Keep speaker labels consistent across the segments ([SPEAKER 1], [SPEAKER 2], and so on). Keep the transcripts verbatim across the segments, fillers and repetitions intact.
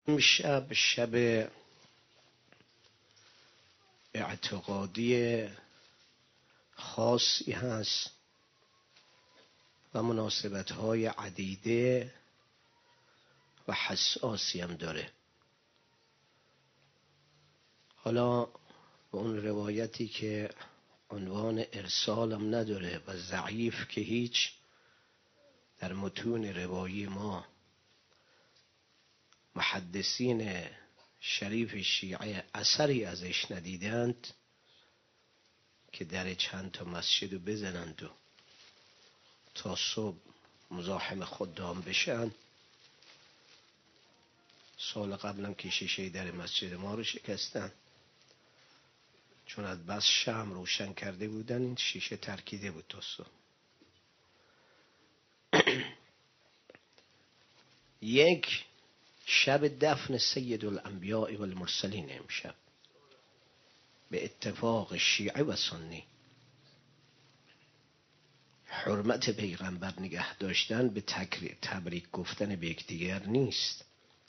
[SPEAKER 1] شب شب اعتقادی خاصی هست و مناسبت‌های عدیده و حساسی هم داره. حالا به اون روایتی که عنوان ارسال هم نداره و ضعیف که هیچ، در متون روایی ما محدثین شریف شیعه اثری ازش ندیدند که در چند تا مسجد رو بزنند و تا صبح مزاحم خدام بشن. سال قبلم که شیشه در مسجد ما رو شکستن، چون از بس شمع روشن کرده بودن این شیشه ترکیده بود تا صبح. یک شب دفن سید الانبیاء و المرسلین امشب به اتفاق شیعه و سنی. حرمت پیغمبر نگه داشتن به تبریک گفتن به یکدیگر نیست.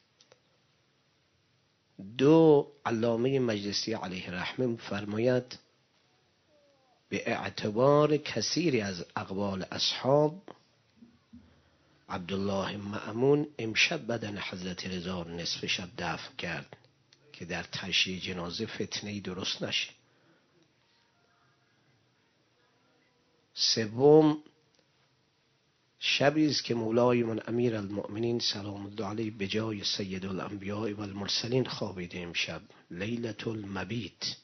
[SPEAKER 1] دو، علامه مجلسی علیه رحمه فرماید به اعتبار کثیری از اقوال اصحاب عبدالله مأمون امشب بدن حضرت رضا نصف شب دفن کرد که در تشییع جنازه فتنه‌ای درست نشه. سوم، شبی است که مولای من امیر المؤمنین سلام الله علیه به جای سید الانبیاء و المرسلین خوابیده. امشب لیلة المبیت.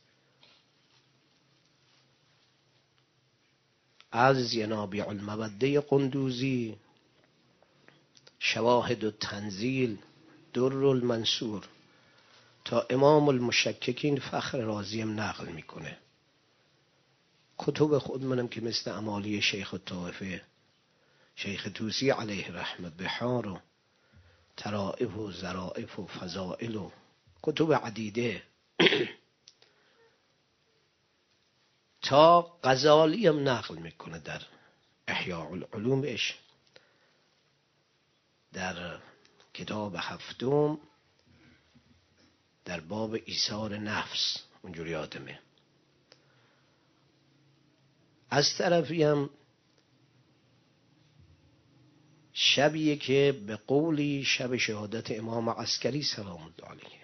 [SPEAKER 1] از ینابیع الموده قندوزی، شواهد التنزیل، در المنصور تا امام المشککین فخر رازیم نقل میکنه. کتب خود منم که مثل امالی شیخ الطائفه، شیخ توسی علیه رحمه، بحار و ترائف و ظرائف و فضائل و کتب عدیده تا غزالی هم نقل میکنه در احیاء العلومش، در کتاب هفتم در باب ایثار نفس، اونجوری آدمه. از طرفی هم شبیه که به قولی شب شهادت امام عسکری سلام الله علیه،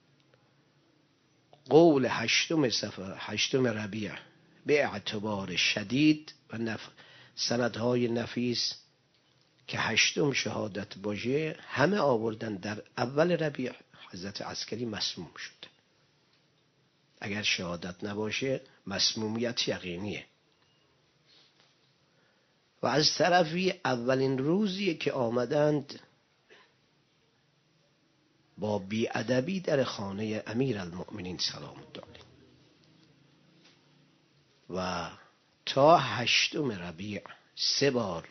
[SPEAKER 1] قول هشتم سفر هشتم ربیع به اعتبار شدید و نف... سندهای نفیس که هشتم شهادت باشه همه آوردن در اول ربیع حضرت عسکری مسموم شد. اگر شهادت نباشه مسمومیت یقینیه. و از طرفی اولین روزی که آمدند با بی‌ادبی در خانه امیر المؤمنین سلام الله علیه و تا هشتم ربیع سه بار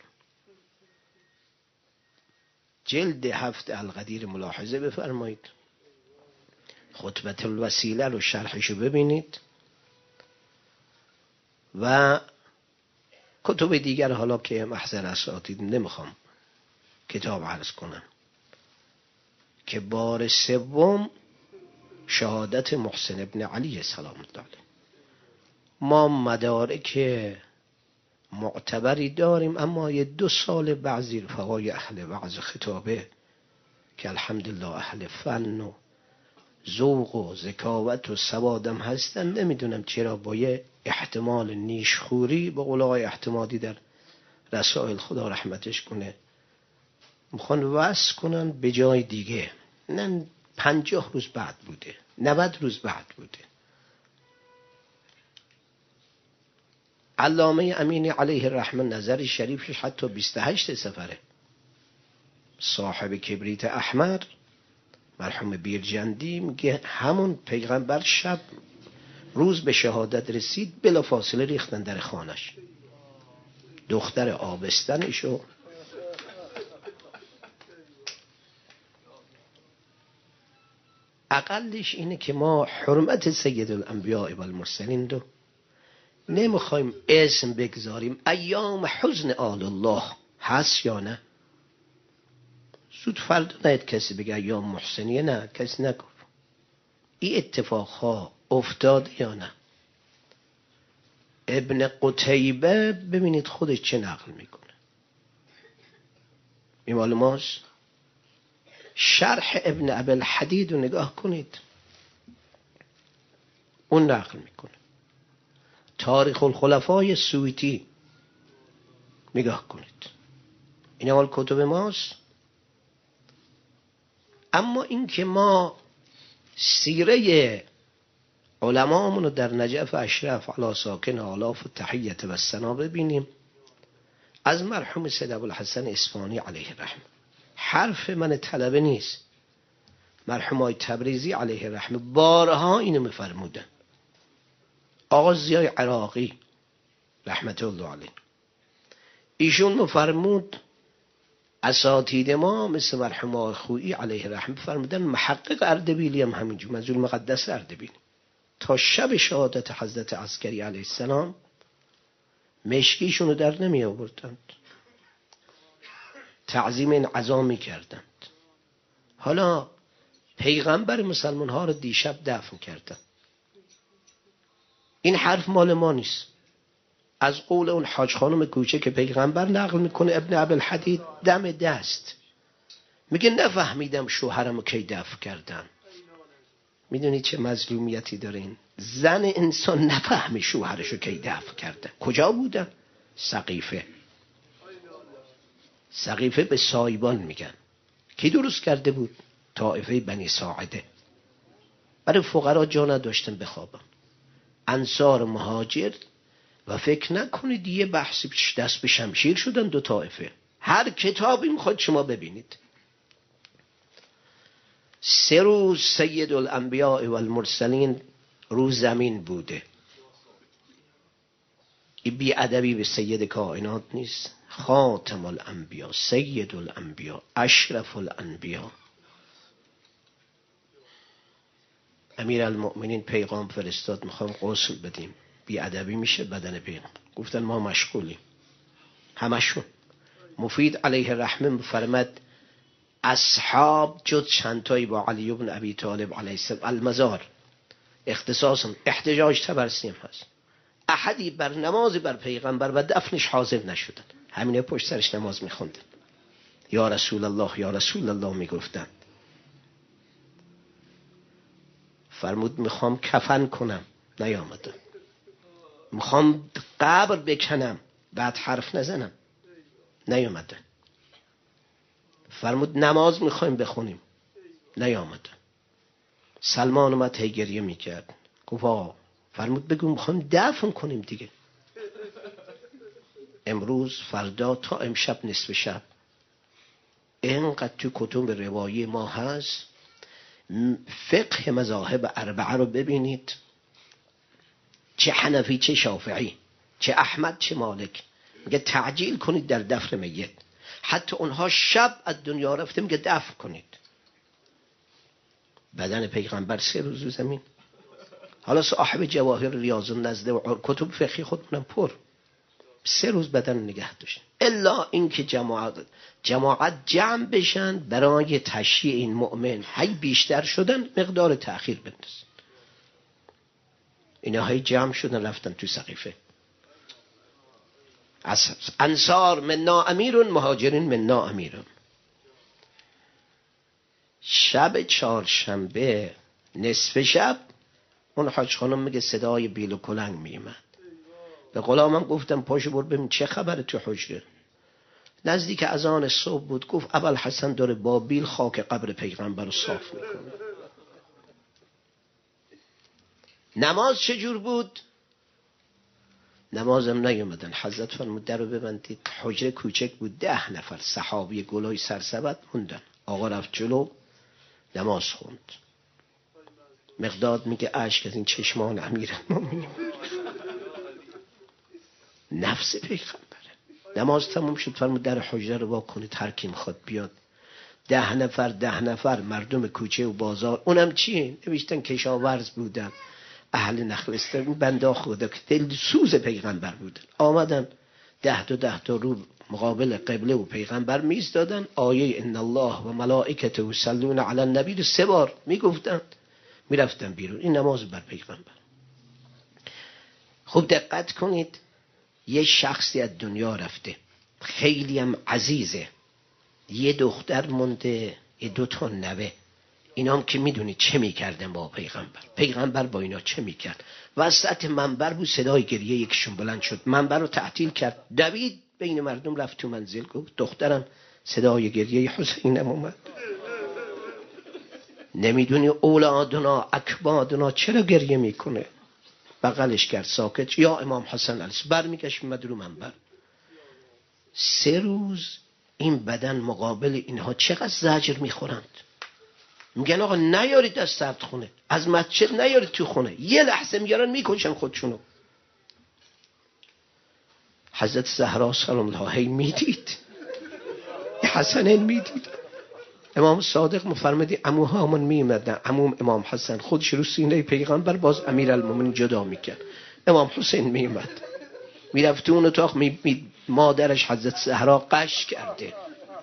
[SPEAKER 1] جلد هفت القدیر ملاحظه بفرمایید، خطبه الوسیله رو شرحشو ببینید و کتب دیگر حالا که محضر اساتید نمیخوام کتاب عرض کنم، که بار سوم شهادت محسن ابن علی سلام الله علیه. ما مدارک معتبری داریم، اما یه دو سال بعضی رفقای اهل وعظ خطابه که الحمدلله اهل فن و ذوق و ذکاوت و سوادم هستن، نمیدونم چرا با یه احتمال نیشخوری به قول آقای احتمادی در رسائل خدا رحمتش کنه میخوان وصل کنن به جای دیگه. نه پنجاه روز بعد بوده، نود روز بعد بوده. علامه امینی علیه الرحمه نظر شریفش حتی بیست و هشت سفره. صاحب کبریت احمر مرحوم بیرجندی میگه همون پیغمبر شب روز به شهادت رسید بلا فاصله ریختن در خانش، دختر آبستنشو. اقلش اینه که ما حرمت سید الانبیاء و المرسلین رو نمیخوایم اسم بگذاریم. ایام حزن آل الله هست یا نه؟ زود فردا نید کسی بگه یا محسنیه، نه کسی نگفت. این اتفاقها افتاد یا نه؟ ابن قتیبه ببینید خودش چه نقل میکنه، این مال ماست. شرح ابن ابی الحدید رو نگاه کنید، اون نقل میکنه. تاریخ الخلفای سویتی نگاه کنید، این مال کتب ماست. اما این که ما سیره علمامون رو در نجف اشرف علی ساکن آلاف و تحیت و سنا ببینیم، از مرحوم سید ابوالحسن اصفهانی علیه رحمه. حرف من طلبه نیست، مرحوم آقای تبریزی علیه رحمه بارها اینو میفرمودن. آقا ضیای عراقی رحمت الله علیه ایشون مفرمود اساتید ما مثل مرحوم آقای خویی علیه رحمه فرمودن، محقق اردبیلی هم همینجور، منظور مقدس اردبیلی، تا شب شهادت حضرت عسکری علیه السلام مشکیشون رو در نمی آوردند، تعظیم این عزا می کردند. حالا پیغمبر مسلمان ها رو دیشب دفن کردند. این حرف مال ما نیست، از قول اون حاج خانم کوچه که پیغمبر نقل میکنه ابن ابی الحدید دم دست میگه نفهمیدم شوهرمو کی دفن کردن. میدونی چه مظلومیتی دارین؟ زن انسان نفهمی شوهرشو کی دفن کردن. کجا بودن؟ سقیفه. سقیفه به سایبان میگن. کی درست کرده بود؟ طائفه بنی ساعده. برای فقرا جا نداشتن بخوابن. انصار مهاجر و فکر نکنید یه بحثی دست به شمشیر شدن دو طائفه. هر کتابی میخواد شما ببینید. سه روز سید الانبیاء و المرسلین رو زمین بوده. این بی ادبی به سید کائنات نیست. خاتم الانبیاء، سید الانبیاء، اشرف الانبیاء. امیر المؤمنین پیغام فرستاد میخوام غسل بدیم، بی ادبی میشه بدن پیغام. گفتن ما مشغولیم. همشون. مفید علیه رحمه فرمد اصحاب جز چندتایی با علی بن ابی طالب علیه السلام المزار اختصاصا احتجاج تبرسیم هست، احدی بر نماز بر پیغمبر و دفنش حاضر نشدن. همینه پشت سرش نماز میخوندن، یا رسول الله یا رسول الله میگفتن. فرمود میخوام کفن کنم، نیامدن. میخوام قبر بکنم، بعد حرف نزنم، نیامدن. فرمود نماز میخوایم بخونیم، نیامدن. سلمان اومد هی گریه میکرد، گفت آقا فرمود بگو میخوایم دفن کنیم دیگه. امروز فردا تا امشب نصف شب اینقدر تو کتب روایی ما هست. فقه مذاهب اربعه رو ببینید، چه حنفی چه شافعی چه احمد چه مالک، میگه تعجیل کنید در دفن میت. حتی اونها شب از دنیا رفته میگه دفن کنید. بدن پیغمبر سه روز زمین. حالا صاحب جواهر ریاض النزله و کتب فقهی خودمونم پر، سه روز بدن نگه داشتن. الا اینکه جماعت جماعت جمع بشن برای تشییع این مؤمن، هی بیشتر شدن مقدار تأخیر بندازن. اینا هی جمع شدن رفتن تو سقیفه. انصار منا امیرون، مهاجرین منا امیرون. شب چهارشنبه نصف شب اون حاج خانم میگه صدای بیل و کلنگ میومد. به غلامم گفتم پاشو برو ببین چه خبره تو حجره. نزدیک اذان صبح بود. گفت ابوالحسن داره با بیل خاک قبر پیغمبر رو صاف میکنه. نماز چجور بود؟ نمازم نیومدن. حضرت فرمود در رو ببندید. حجره کوچک بود، ده نفر صحابی گلای سرسبد موندن. آقا رفت جلو نماز خوند. مقداد میگه اشک از این چشمان امیرالمومنین نفس پیغمبره. نماز تموم شد. فرمود در حجره رو وا کنید، هر کی میخواد بیاد. ده نفر ده نفر مردم کوچه و بازار. اونم چیه؟ نوشتن کشاورز بودن، اهل نخلستان، بنده خدا که دل سوز پیغمبر بودن. آمدن ده تا ده تا رو مقابل قبله و پیغمبر میایستادن، آیه ان الله و ملائکته یصلون علی النبی رو سه بار میگفتند، میرفتن بیرون. این نماز بر پیغمبر. خوب دقت کنید، یه شخصی از دنیا رفته، خیلی هم عزیزه، یه دختر مونده، یه دو تا نوه. اینا هم که میدونید چه میکردن با پیغمبر. پیغمبر با اینا چه میکرد؟ وسط منبر بود، صدای گریه یکشون بلند شد، منبر رو تعطیل کرد، دوید بین مردم رفت تو منزل، گفت دخترم صدای گریه حسینم اومد. نمیدونی اولادنا اکبادنا چرا گریه میکنه؟ بغلش کرد، ساکت. یا امام حسن علیه برمیگشت اومد رو منبر. سه روز این بدن مقابل اینها چقدر زجر میخورند. میگن آقا نیارید از سرد خونه، از مسجد نیارید تو خونه، یه لحظه میارن میکشن خودشونو. حضرت زهرا سلام الله هی میدید، حسنین میدید. امام صادق مفرمدی عموهامون میمدن، عموم امام حسن خودش رو سینه پیغمبر باز امیرالمومنین جدا میکرد، امام حسین میمد میرفت تو اون اتاق، می می مادرش حضرت زهرا قش کرده.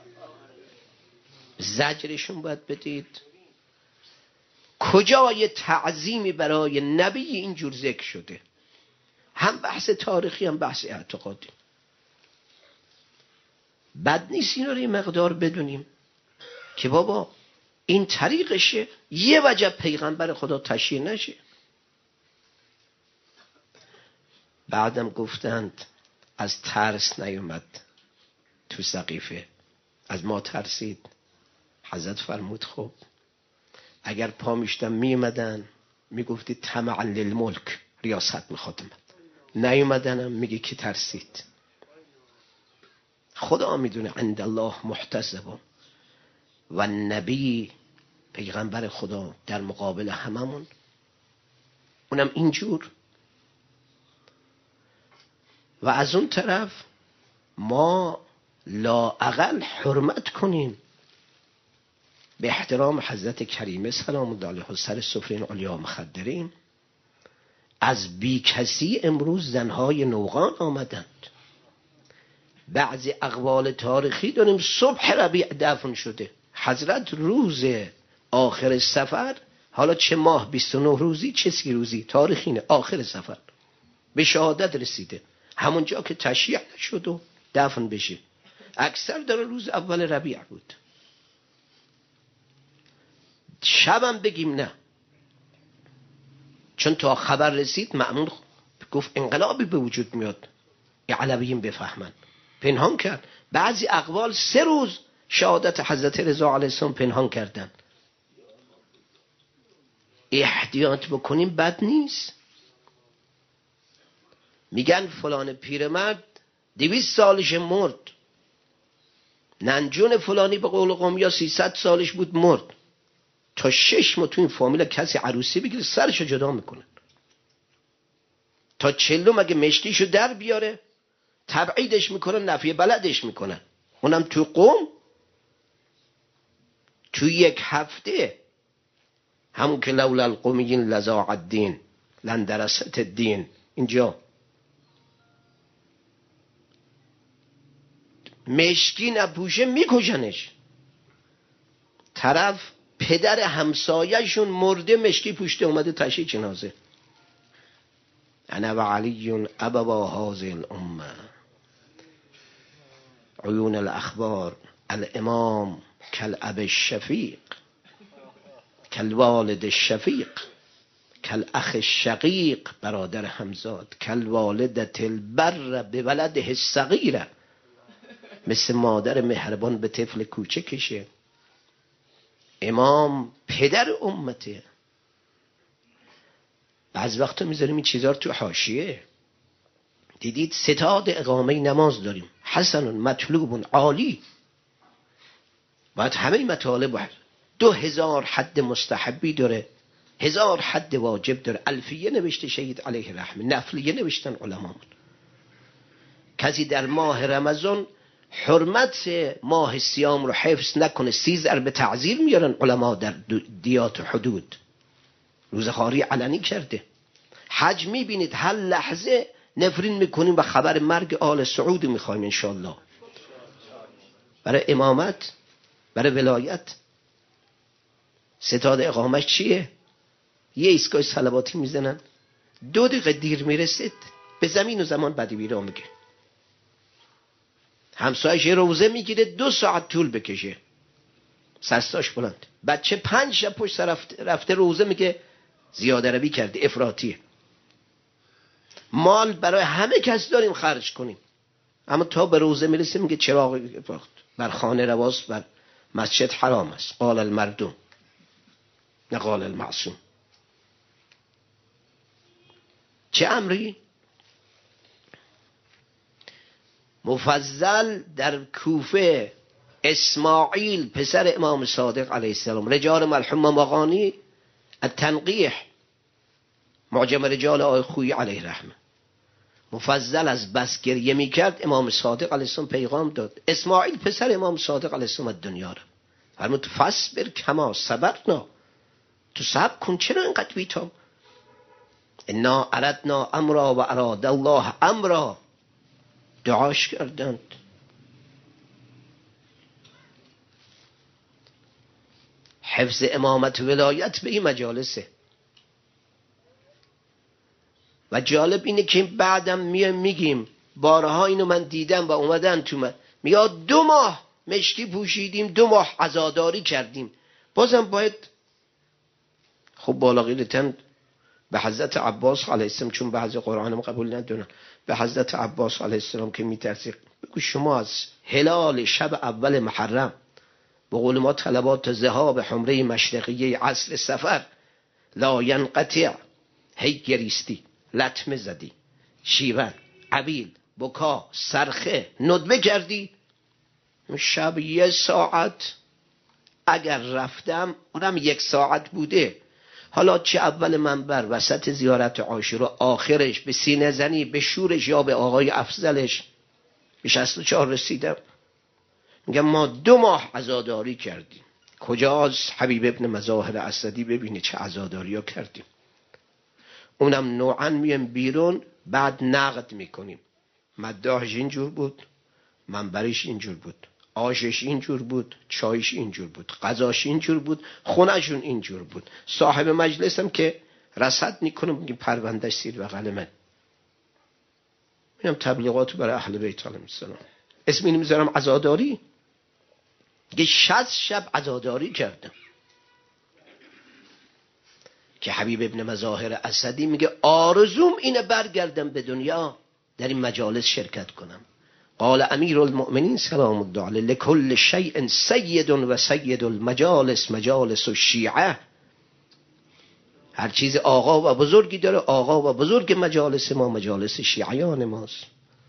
[SPEAKER 1] زجرشون باید بدید. کجای تعظیمی برای نبی اینجور ذکر شده؟ هم بحث تاریخی هم بحث اعتقادی. بد نیست این رو یه مقدار بدونیم که بابا این طریقشه، یه وجب پیغمبر خدا تشییع نشه. بعدم گفتند از ترس نیومد تو سقیفه، از ما ترسید. حضرت فرمود خب اگر پا میشتم میومدن میگفتی طمعا للملک، ریاست میخواد اومد، نیومدنم میگی که ترسید. خدا میدونه عند الله محتسب و نبی پیغمبر خدا در مقابل هممون، اونم اینجور. و از اون طرف ما لااقل حرمت کنیم به احترام حضرت کریمه سلام الله علیها، سر سفره علیا مخدرین. از بی کسی امروز زنهای نوغان آمدند. بعضی اقوال تاریخی داریم صبح ربیع دفن شده حضرت، روز آخر سفر، حالا چه ماه، بیست و نه روزی چه سی روزی، تاریخ اینه، آخر سفر به شهادت رسیده، همونجا که تشییع نشد و دفن بشه. اکثر داره روز اول ربیع بود. شبم بگیم نه، چون تا خبر رسید مأمون گفت انقلابی به وجود میاد، علویین بفهمن، پنهان کرد. بعضی اقوال سه روز شهادت حضرت رضا علیه السلام پنهان کردن. احتیاط بکنیم بد نیست. میگن فلان پیرمرد دویست سالش مرد، ننجون فلانی به قول قومیا سیصد سالش بود مرد. تا شش ماه تو این فامیل کسی عروسی بگیره سرشو جدا میکنه. تا چلو مگه مشکیشو در بیاره تبعیدش میکنن، نفی بلدش میکنن. اونم تو قوم تو یک هفته، همون که لولا القومیین لزاع الدین لندرست الدین، اینجا مشکی نپوشه میکشنش. طرف پدر همسایه‌شون مرده مشکی پوشته اومده تشییع جنازه. انا و علی ابوا هذه الامه عیون الاخبار الامام کالاب الشفیق کالوالد الشفیق کالاخ الشقیق، برادر همزاد، کالوالدة البر بولده الصغیر، مثل مادر مهربان به طفل کوچکشه. امام پدر امته. بعض وقتا میذاریم این چیزا رو تو حاشیه. دیدید ستاد اقامه نماز داریم، حسن مطلوب عالی، باید همه مطالب باید. دو هزار حد مستحبی داره، هزار حد واجب داره. الفیه نوشته شهید علیه رحمه، نفلیه نوشتن علمامون. کسی در ماه رمضان حرمت ماه سیام رو حفظ نکنه، سی ضرب تعزیر میارن علما در دیات حدود. روزخواری علنی کرده. حج میبینید هر لحظه نفرین میکنیم و خبر مرگ آل سعود میخوایم انشالله. برای امامت، برای ولایت. ستاد اقامش چیه؟ یه ایستگاه صلواتی میزنن، دو دقیقه دیر میرسید به زمین و زمان بدی بیرا میگه. همسایش روزه میگیره دو ساعت طول بکشه، سرستاش بلند. بچه پنج شب پشت سر رفته, رفته روزه میگه زیاده روی کرده، افراطیه. مال برای همه کس داریم خرج کنیم، اما تا به روزه میرسیم میگه چراغ بر خانه رواست، بر مسجد حرام است. قال المردم نه قال المعصوم. چه امری؟ مفضل در کوفه، اسماعیل پسر امام صادق علیه السلام، رجال ملحوم مغانی التنقیح، معجم رجال آقای خویی علیه رحمه. مفضل از بس گریه میکرد امام صادق علیه السلام پیغام داد. اسماعیل پسر امام صادق علیه السلام از دنیا را فرمود فصبر کما صبرنا، تو صبر کن، چرا اینقدر بی‌تاب؟ انا اردنا امرا و اراد الله امرا. دعاش کردند. حفظ امامت ولایت به این مجالسه. و جالب اینه که بعدم میایم میگیم بارها اینو من دیدم و اومدن تو من میاد دو ماه مشکی پوشیدیم، دو ماه عزاداری کردیم. بازم باید خب بالاقیلتن به حضرت عباس علیه السلام، چون بعضی قرآنم قبول ندونن، به حضرت عباس علیه السلام که میترسی بگو شما از هلال شب اول محرم به قول ما طلبات ذهاب حمره مشرقیه عصر سفر لا ینقطع، هی گریستی، لطمه زدی، شیون، عبیل، بکا، سرخه، ندبه کردی، شب یه ساعت اگر رفتم اونم یک ساعت بوده. حالا چه اول منبر، وسط زیارت عاشورا، آخرش به سینه زنی، به شورش یا به آقای افضلش به شصت و چهار رسیدم. میگم ما دو ماه عزاداری کردیم. کجاست حبیب ابن مظاهر اسدی؟ ببینی چه عزاداری ها کردیم. اونم نوعا میم بیرون بعد نقد میکنیم. مداحش اینجور بود، منبرش اینجور بود، آشش اینجور بود، چایش اینجور بود، غذاش اینجور بود، خونهشون اینجور بود. صاحب مجلسم که رصد میکنه میگه پروندهش سیر بغل من. اینم تبلیغاتو برای اهل بیت علیهم السلام. اسم اینو میذارم عزاداری. یه شصت شب عزاداری کردم که حبیب ابن مظاهر اسدی میگه آرزوم اینه برگردم به دنیا در این مجالس شرکت کنم. قال امیر المؤمنین سلام الله علیه لکل شیء سید و سید المجالس مجالس الشیعه. هر چیز آقا و بزرگی داره، آقا و بزرگ مجالس ما مجالس شیعیان ماست.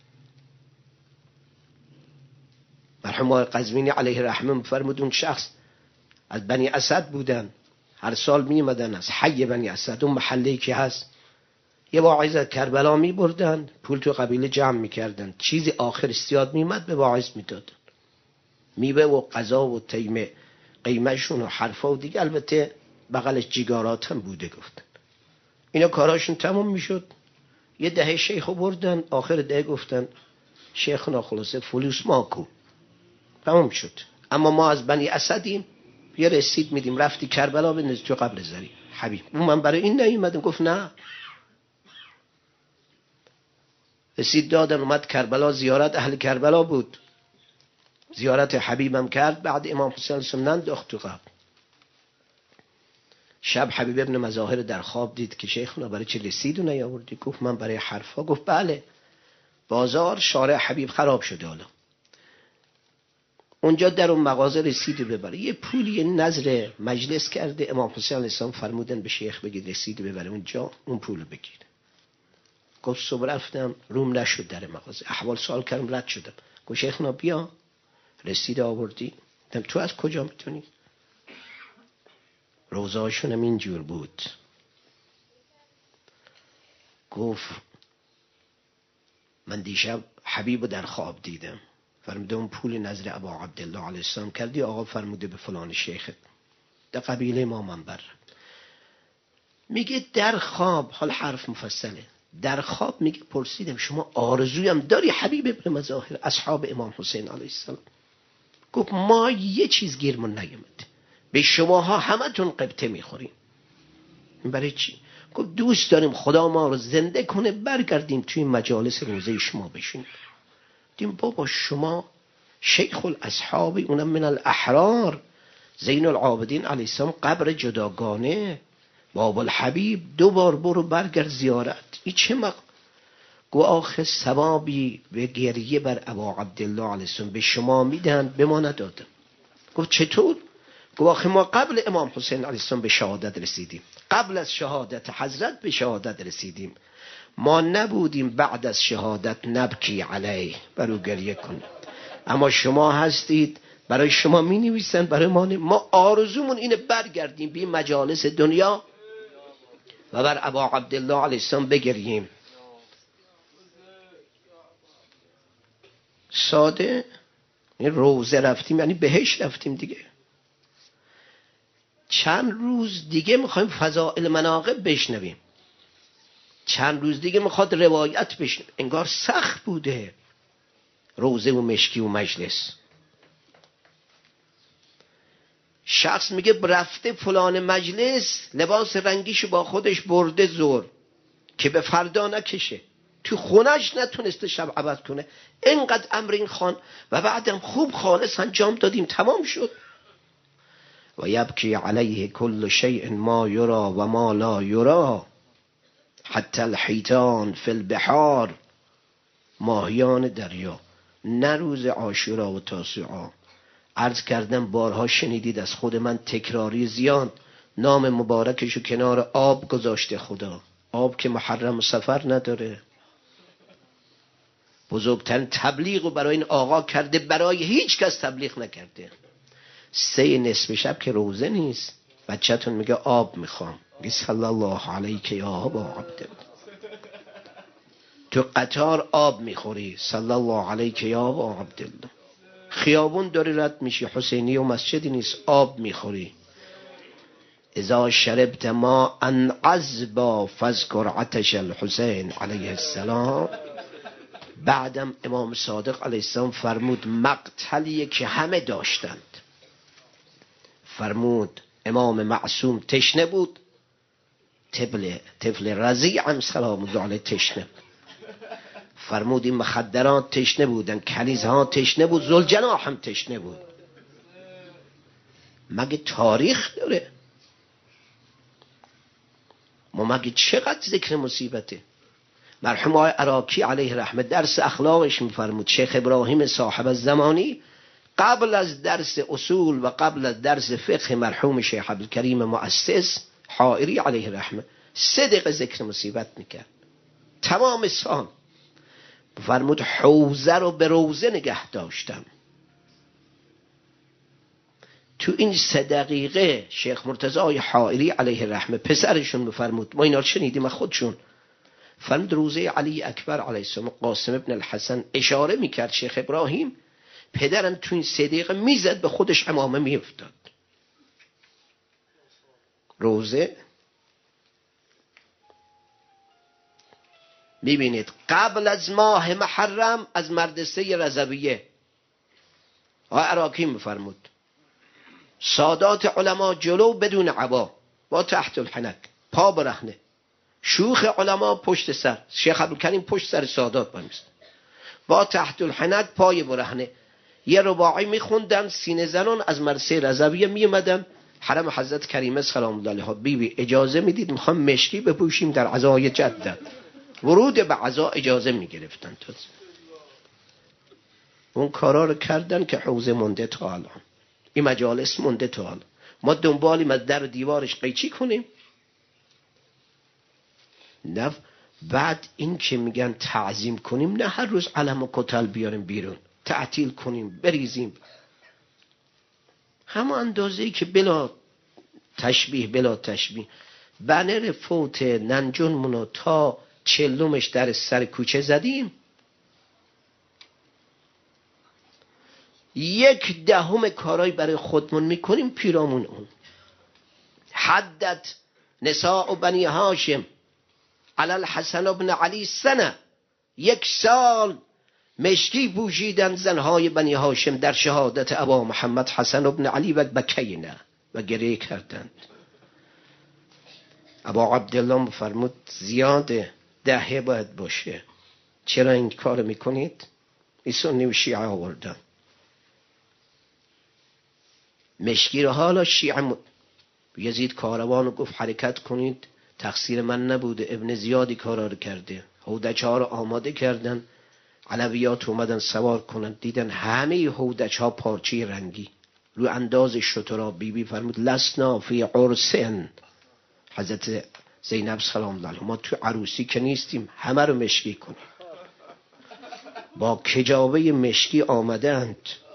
[SPEAKER 1] مرحوم آقای قزوینی علیه رحمه فرمودون شخص از بنی اسد بودن، هر سال می اومدن از حی بنی اسد، اون محله‌ای که هست، یه واعظ از کربلا می بردن، پول تو قبیله جمع می کردن، چیزی آخر استیاد می اومد به واعظ می دادن، میوه و غذا و تیمه قیمهشون و حرفا و دیگه، البته بغلش جیگارات هم بوده گفتن. اینا کاراشون تمام می شد. یه دهه شیخو بردن، آخر دهه گفتن شیخنا خلاصه فلوس ماکو، تمام شد. اما ما از بنی اسدیم، یه رسید میدیم رفتی کربلا بندازی تو قبر زری حبیب. اون من برای این نیومدم. گفت نه، رسید دادن، اومد کربلا زیارت اهل کربلا بود، زیارت حبیبم کرد. بعد امام حسین سم ننداخت تو قبر. شب حبیب ابن مظاهر در خواب دید که شیخنا برای چه رسید و نیاوردی؟ گفت من برای حرفا. گفت بله، بازار شارع حبیب خراب شده، حالا اونجا در اون مغازه رسیدی ببره. یه پولی نظر مجلس کرده، امام حسین علیه السلام فرمودن به شیخ بگید رسیدی ببره اونجا، اون پول بگیر. گفت صبح رفتم روم نشد در مغازه، احوال سوال کردم رد شدم. گفت شیخنا بیا رسید آوردی؟ گفتم تو از کجا میتونی؟ روزاشون هم اینجور بود. گفت من دیشب حبیب در خواب دیدم، فرموده اون پول نظر ابا عبدالله علیه السلام کردی، آقا فرموده به فلان شیخ در قبیله ما منبر. میگه در خواب، حال حرف مفصله، در خواب میگه پرسیدم شما آرزویم داری حبیب ابن مظاهر اصحاب امام حسین علیه السلام؟ گفت ما یه چیز گیرمون نیامد، به شماها همتون قبطه میخوریم. برای چی؟ گفت دوست داریم خدا ما رو زنده کنه برگردیم توی مجالس روزه شما بشیم. دیم بابا شما شیخ الاصحابی، اونم من الاحرار، زین العابدین علیه السلام، قبر جداگانه، باب الحبیب، دو بار برو برگرد زیارت. این چه مق... گو آخه ثوابی به گریه بر ابا عبدالله علیه السلام به شما میدن به ما ندادن. گفت چطور؟ گفت آخه ما قبل امام حسین علیه السلام به شهادت رسیدیم، قبل از شهادت حضرت به شهادت رسیدیم، ما نبودیم بعد از شهادت نبکی علیه برو گریه کنیم، اما شما هستید برای شما می نویسن، برای ما نمی... ما آرزومون اینه برگردیم به مجالس دنیا و بر ابا عبدالله علیه السلام بگریم. ساده این روزه رفتیم یعنی بهش رفتیم دیگه. چند روز دیگه میخوایم فضائل مناقب بشنویم، چند روز دیگه میخواد روایت بشنویم. انگار سخت بوده روزه و مشکی و مجلس. شخص میگه رفته فلان مجلس لباس رنگیشو با خودش برده زور که به فردا نکشه، تو خونش نتونسته شب عبادت کنه، اینقدر امر این خان و بعدم خوب خالص انجام دادیم تمام شد. و یبکی علیه کل شیء ما یرا و ما لا یرا حتی الحیتان فی البحار، ماهیان دریا. نه روز عاشورا و تاسوعا، عرض کردم بارها شنیدید از خود من تکراری زیاد، نام مبارکشو کنار آب گذاشته خدا. آب که محرم و سفر نداره. بزرگترین تبلیغ برای این آقا کرده، برای هیچ کس تبلیغ نکرده. سه نصف شب که روزه نیست، بچه‌تون میگه آب میخوام، میگه صلی الله علیک یا ابا عبدالله. تو قطار آب میخوری، صلی الله علیک یا ابا عبدالله. خیابون داری رد میشی، حسینی و مسجدی نیست، آب میخوری. اذا شربت ما ان عذبا فذکر عطش الحسین علیه السلام. بعدم امام صادق علیه السلام فرمود مقتلیه که همه داشتند. فرمود امام معصوم تشنه بود، طفل طفل رضیع هم سلام الله علیه تشنه. فرمود این مخدرات تشنه بودن، کنیزها تشنه بود، ذوالجناح هم تشنه بود. مگه تاریخ داره؟ ما مگه چقدر ذکر مصیبته. مرحوم آقای عراقی علیه رحمه درس اخلاقش میفرمود، شیخ ابراهیم صاحب الزمانی قبل از درس اصول و قبل از درس فقه مرحوم شیخ عبدالکریم مؤسس حائری علیه رحمه سه دقیقه ذکر مصیبت میکرد تمام سال. فرمود حوزه رو به روزه نگه داشتم. تو این سه دقیقه شیخ مرتضی حائری علیه رحمه پسرشون بفرمود، ما اینا رو شنیدیم از خودشون، فرمود روزه علی اکبر علیه السلام قاسم ابن الحسن اشاره میکرد شیخ ابراهیم، پدرم تو این سه دقیقه میزد به خودش امامه میافتاد. روزه میبینید قبل از ماه محرم از مدرسه رضویه آقای عراقی میفرمود سادات علما جلو بدون عبا با تحت الحنک، پا برهنه، شوخ علما پشت سر، شیخ عبدالکریم پشت سر سادات بمیست، با تحت الحنک پای برهنه. یه رباعی میخوندن، سینه زنان از مدرسه رضویه میومدن حرم حضرت کریمه سلام الله علیها، بی بی اجازه میدید میخوام مشکی بپوشیم در عزای جدت، ورود به عزا اجازه میگرفتن. تا اون کارا رو کردن که حوزه مونده تا الان، این مجالس مونده تا الان. ما دنبالیم از در دیوارش قیچی کنیم. نه بعد این که میگن تعظیم کنیم، نه هر روز علم و کتل بیاریم بیرون تعطیل کنیم بریزیم، همه اندازه‌ای که بلا تشبیه بلا تشبیه. بنر فوت ننجونمونو تا چلومش در سر کوچه زدیم، یک دهم کارای برای خودمون میکنیم پیرامون اون. حدت نساء بنی هاشم علی الحسن ابن علی سنه، یک سال مشکی پوشیدند زنهای بنی هاشم در شهادت ابا محمد حسن ابن علی و بکینه و گریه کردند. ابا عبدالله فرمود زیاده، دهه باید باشه، چرا این کار میکنید؟ این سنی و شیعه آوردن مشکی رو. حالا شیعه م... یزید کاروان گفت حرکت کنید، تقصیر من نبوده، ابن زیادی کارا رو کرده. هودج ها رو آماده کردن، علویات اومدن سوار کنن، دیدن همه هودج ها پارچه رنگی رو انداز شترا. بی بی فرمود لسنا فی عرسن، حضرت زینب سلام الله علیها، ما تو عروسی که نیستیم، همه رو مشکی کنیم. با کجاوه مشکی آمدند.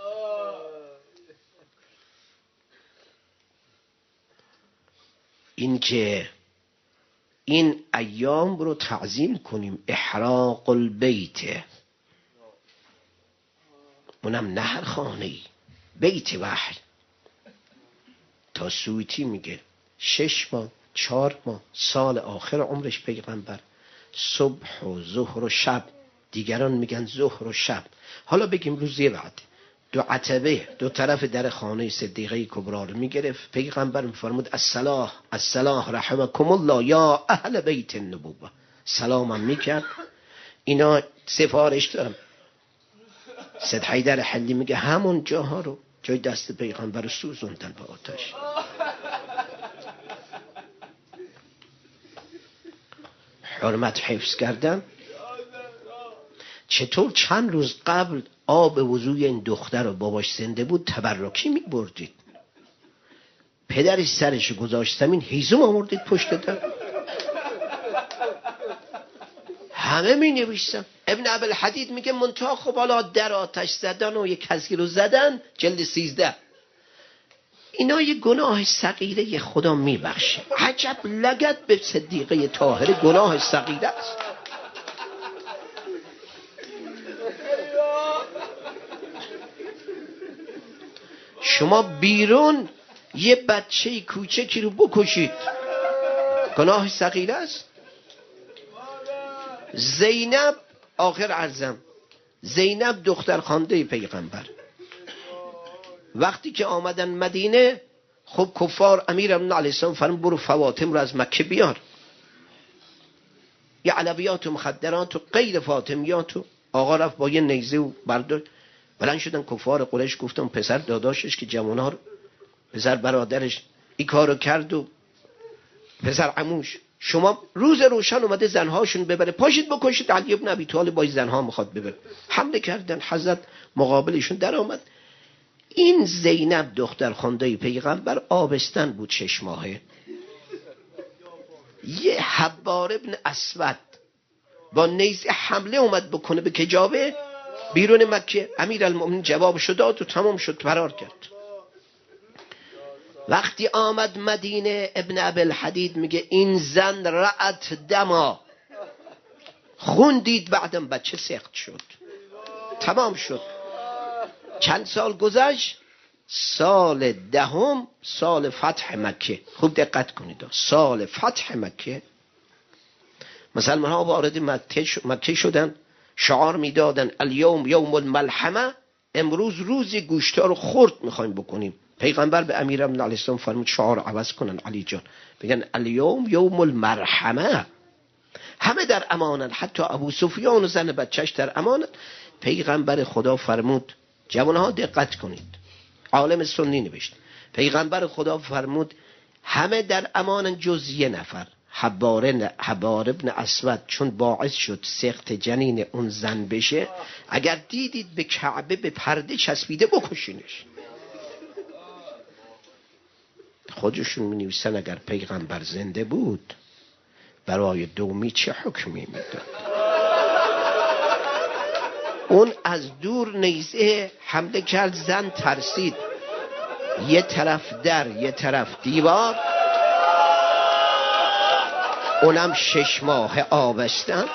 [SPEAKER 1] این که این ایام رو تعظیم کنیم، احراق البیت، اونم نه هر خانه‌ای، بیت وحی. تا سویتی میگه شش ماه چهار ماه سال آخر عمرش پیغمبر صبح و ظهر و شب، دیگران میگن ظهر و شب. حالا بگیم روزی بعد دو عتبه دو طرف در خانه صدیقه کبرا رو میگرفت. پیغمبر میفرمود الصلاح الصلاح رحمکم الله یا اهل بیت النبوه، سلامم میکرد. اینا سفارش دارم. سید حیدر حلی میگه همون جاها رو، جای دست پیغمبر رو سوزوندن با آتش. حرمت حفظ کردن. چطور چند روز قبل آب وضوی این دختر رو باباش زنده بود تبرکی می بردید، پدرش سرش گذاشت زمین، هیزم آوردید پشت در. همه می نویسن. ابن ابوالحدید میگه منتها خب حالا در آتش زدن و یک کسی رو زدن، جلد سیزده، اینا یه گناه صغیره خدا میبخشه. عجب لگد به صدیقه طاهره، گناه صغیره است. شما بیرون یه بچه کوچکی رو بکشید، گناه صغیره است. زینب، آخر عرضم، زینب دختر خانده پیغمبر، وقتی که آمدن مدینه، خب کفار امیر ابن علیه السلام فرمود برو فاطم رو از مکه بیار. یه علویات و مخدرات و غیر فاطمیات و آقا رفت با یه نیزه و برداشت. بلند شدن کفار قریش، گفتن پسر داداشش که جوانها رو، پسر برادرش این کارو کرد و پسر عموش، شما روز روشن اومده زنهاشون ببره، پاشید بکشید. علی ابن ابی طالب با زنها میخواد ببره. حمله کردن، حضرت مقابلشون در آمد. این زینب دختر خانده پیغمبر آبستن بود شش ماهه. یه حبار ابن اسود با نیزه حمله اومد بکنه به کجاوه بیرون مکه. امیر المؤمنین جوابشو داد و تمام شد، فرار کرد. وقتی آمد مدینه، ابن ابوالحدید میگه این زن رأت دما، خون دید، بعدم بچه سخت شد، تمام شد. چند سال گذشت، سال دهم، سال فتح مکه. خوب دقت کنید، سال فتح مکه مسلمان ها وارد مکه شدن، شعار میدادن الیوم یوم الملحمه، امروز روزی گوشتا رو خرد میخوایم بکنیم. پیغمبر به امیر ابن علیه السلام فرمود شعار عوض کنن، علی جان بگن الیوم یوم المرحمه. همه در امانن، حتی ابو سفیان و زن بچهش در امانن. پیغمبر خدا فرمود، جوانها دقت کنید، عالم سنی نوشت، پیغمبر خدا فرمود همه در امانن جز یه نفر، حبار ابن اسود، چون باعث شد سخت جنین اون زن بشه. اگر دیدید به کعبه به پرده چسبیده بکشینش. خودشون می نویسن اگر پیغمبر زنده بود برای دومی چه حکمی میداد. اون از دور نیزه حمله کرد، زن ترسید، یه طرف در یه طرف دیوار، اونم شش ماه آبستن.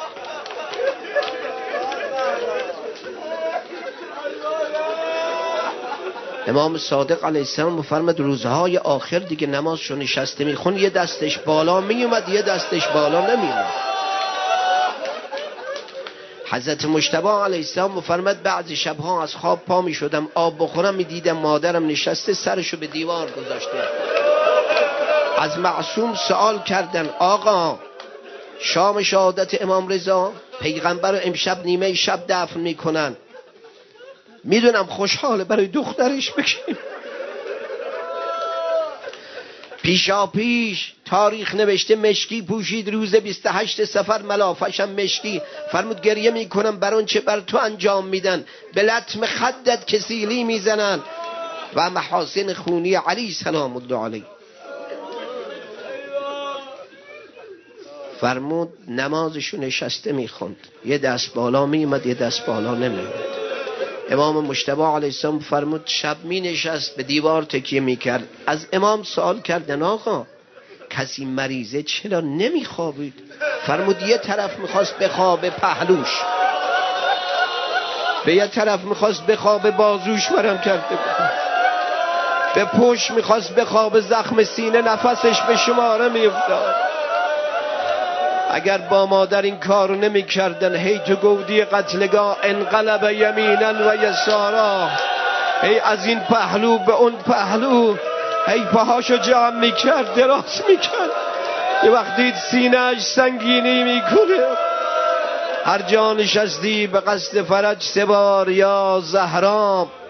[SPEAKER 1] امام صادق علیه السلام مفرمد روزهای آخر دیگه نمازشو نشسته میخون، یه دستش بالا میومد یه دستش بالا نمیومد. حضرت مجتبی علیه السلام مفرمد بعضی شبها از خواب پا می شدم آب بخورم می دیدم مادرم نشسته سرشو به دیوار گذاشته. از معصوم سوال کردن آقا شام شهادت امام رضا پیغمبر رو امشب نیمه شب دفن میکنن، میدونم خوشحاله برای دخترش بگیم. پیشا پیش تاریخ نوشته مشکی پوشید روز بیست و هشت صفر ملافشم مشکی، فرمود گریه میکنم بر اون چه بر تو انجام میدن، به لطم خدت کسیلی میزنن و محاسن خونی علی سلام الله علیه. فرمود نمازشو نشسته میخوند، یه دست بالا میمد یه دست بالا نمیمد. امام مجتبی علیه السلام فرمود شب می نشست به دیوار تکیه میکرد. از امام سوال کردن آقا کسی مریضه چرا نمیخوابید؟ فرمود یه طرف میخواست بخوابه پهلوش، به یه طرف میخواست بخوابه بازوش ورم کرده بود، به پشت میخواست بخوابه زخم سینه نفسش به شماره میافتاد. اگر با مادر این کارو نمی کردن هی تو گودی قتلگاه انقلب یمینا و یسارا، هی از این پهلو به اون پهلو هی پاهاشو جمع می کرد دراز می کرد، یه وقت دید سینه‌اش سنگینی می کنه. هر جا نشستی به قصد فرج سه بار یا زهرا